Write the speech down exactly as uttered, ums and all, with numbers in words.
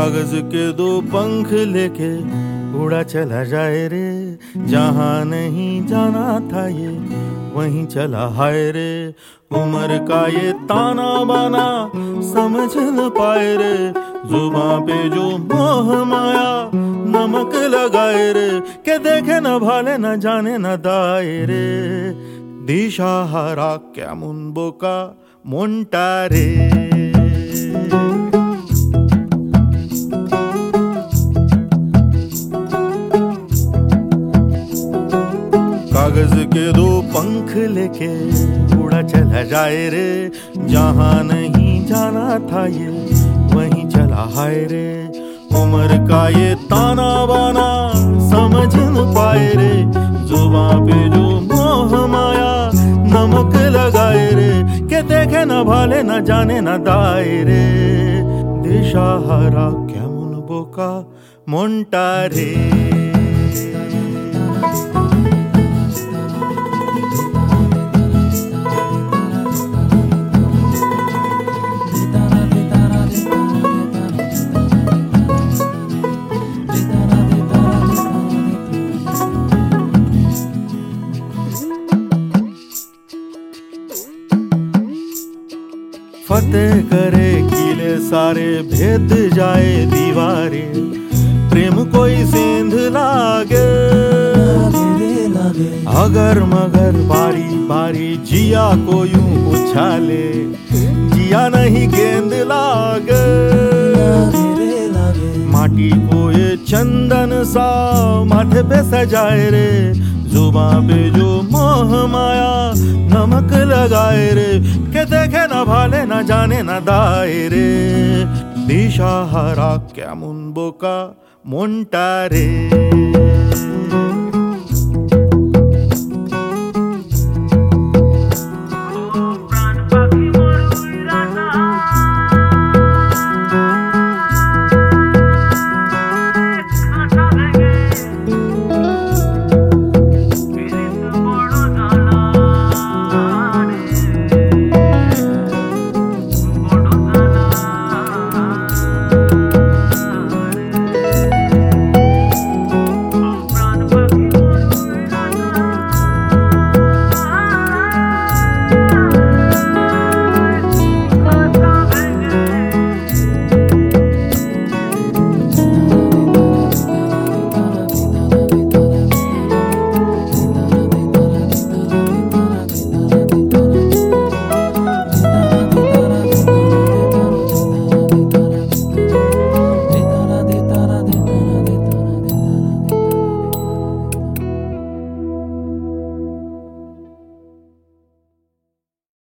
कागज के दो पंख लेके उड़ा चला जाए रे, जहां नहीं जाना था ये वहीं चला हाय रे। उम्र का ये ताना बाना समझ न पाए रे, जुबां पे जो मोह माया नमक लगाए रे, के देखे न भाले न जाने न दाए रे। दिशा हरा क्या मुनबोका मोंटा रे। कागज के दो पंख लेके उड़ा चला जाए रे, जहां नहीं जाना था ये वहीं चला हाय रे। उम्र का ये ताना बाना समझ न पाए रे, जुबां पे जो मोह माया नमक लगाए रे, के देखे न भाले न जाने न दाए रे। दिशा हरा क्या मुनबोका मोंटा रे। फतेह करे किले सारे, भेद जाए दीवारें, प्रेम कोई सेंध लागे अगर मगर बारी बारी जिया को यूं उछाले, जिया नहीं गेंद लागे। माटी को ये चंदन सा माथे पे सजाए रे, जुबां पे जो मोह माया नमक लगाए रे, के देखे न भाले न जाने न दाए रे। दिशा हरा क्या मुनबोका मोंटा रे।